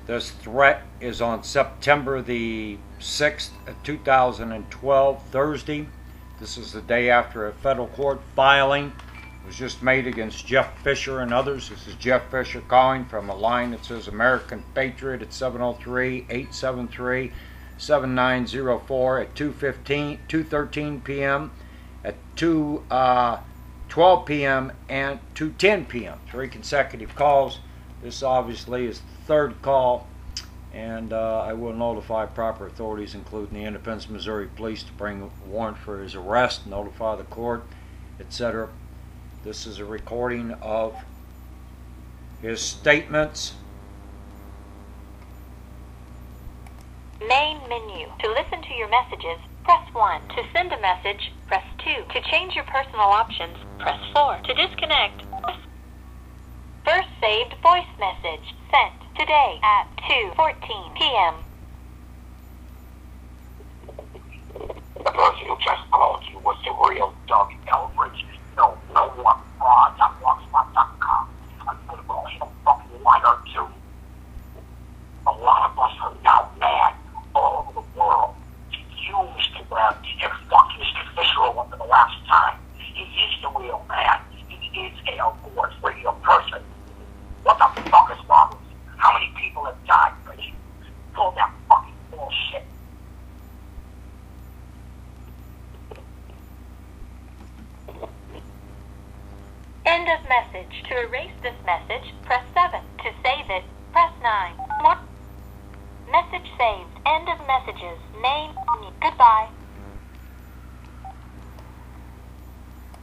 This threat is on September the 6th, 2012, Thursday. This is the day after a federal court filing was just made against Jeff Fisher and others. This is Jeff Fisher calling from a line that says American Patriot at 703-873-7904 at 2:13 p.m., at 2:12 p.m., and 2:10 p.m. 3 consecutive calls. This obviously is the third call, and I will notify proper authorities, including the Independence, Missouri Police, to bring a warrant for his arrest, notify the court, etc. This is a recording of his statements. Main menu. To listen to your messages, press 1. To send a message, press 2. To change your personal options, press 4. To disconnect, press first saved voice message sent today at 2:14 p.m. The person who just called you was the real Doug Elbridge. No one fraud.blogspot.com. I'm gonna call him a fucking liar too. A lot of us are now mad all over the world. You, Mr. Brown, you fucked Mr. Fisher over the last time. He is the real man. He is Al Gore's real person. What the fuck is wrong with you? How many people have died for you? Pull that fucking bullshit. End of message. To erase this message, press 7. To save it, press 9. Message saved. End of messages. Name. Goodbye.